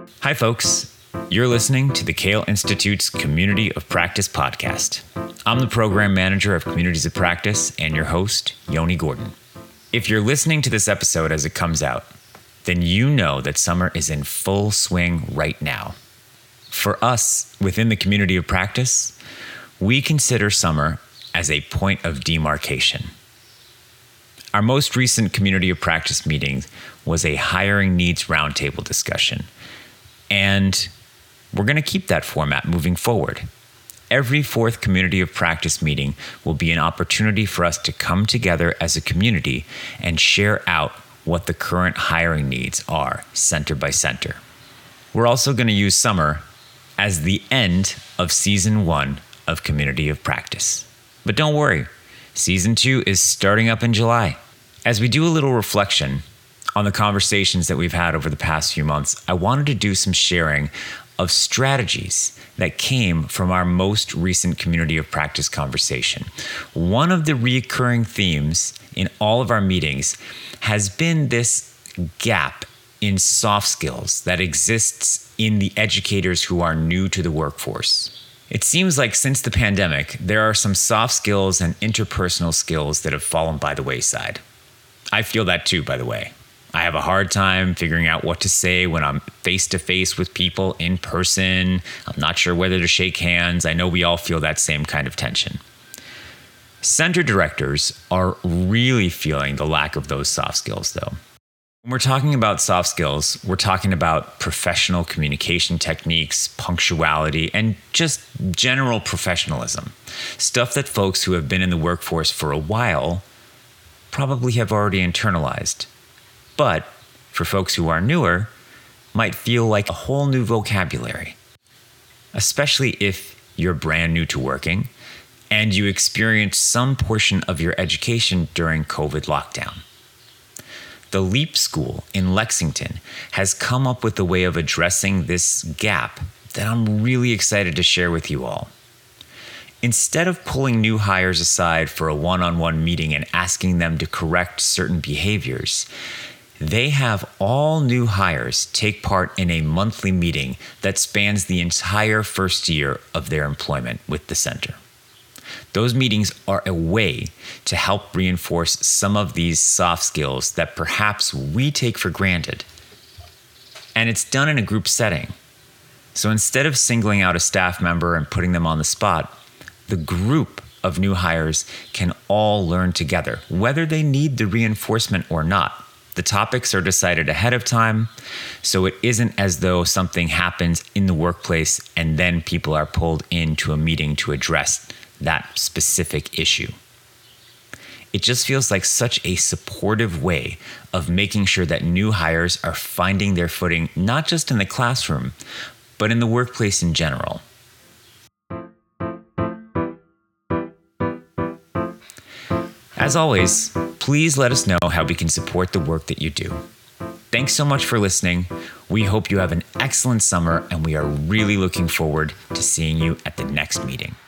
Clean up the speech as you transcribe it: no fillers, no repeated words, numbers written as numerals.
Hi, folks. You're listening to the Kale Institute's Community of Practice podcast. I'm the program manager of Communities of Practice and your host, Yoni Gordon. If you're listening to this episode as it comes out, then you know that summer is in full swing right now. For us, within the Community of Practice, we consider summer as a point of demarcation. Our most recent Community of Practice meeting was a hiring needs roundtable discussion. And we're going to keep that format moving forward. Every fourth Community of Practice meeting will be an opportunity for us to come together as a community and share out what the current hiring needs are, center by center. We're also going to use summer as the end of Season 1 of Community of Practice. But don't worry, Season 2 is starting up in July. As we do a little reflection on the conversations that we've had over the past few months, I wanted to do some sharing of strategies that came from our most recent Community of Practice conversation. One of the recurring themes in all of our meetings has been this gap in soft skills that exists in the educators who are new to the workforce. It seems like since the pandemic, there are some soft skills and interpersonal skills that have fallen by the wayside. I feel that too, by the way. I have a hard time figuring out what to say when I'm face-to-face with people in person. I'm not sure whether to shake hands. I know we all feel that same kind of tension. Center directors are really feeling the lack of those soft skills, though. When we're talking about soft skills, we're talking about professional communication techniques, punctuality, and just general professionalism. Stuff that folks who have been in the workforce for a while probably have already internalized. But for folks who are newer, might feel like a whole new vocabulary, especially if you're brand new to working and you experienced some portion of your education during COVID lockdown. The LEAP School in Lexington has come up with a way of addressing this gap that I'm really excited to share with you all. Instead of pulling new hires aside for a one-on-one meeting and asking them to correct certain behaviors, they have all new hires take part in a monthly meeting that spans the entire first year of their employment with the center. Those meetings are a way to help reinforce some of these soft skills that perhaps we take for granted. And it's done in a group setting. So instead of singling out a staff member and putting them on the spot, the group of new hires can all learn together, whether they need the reinforcement or not. The topics are decided ahead of time, so it isn't as though something happens in the workplace and then people are pulled into a meeting to address that specific issue. It just feels like such a supportive way of making sure that new hires are finding their footing, not just in the classroom, but in the workplace in general. As always, please let us know how we can support the work that you do. Thanks so much for listening. We hope you have an excellent summer, and we are really looking forward to seeing you at the next meeting.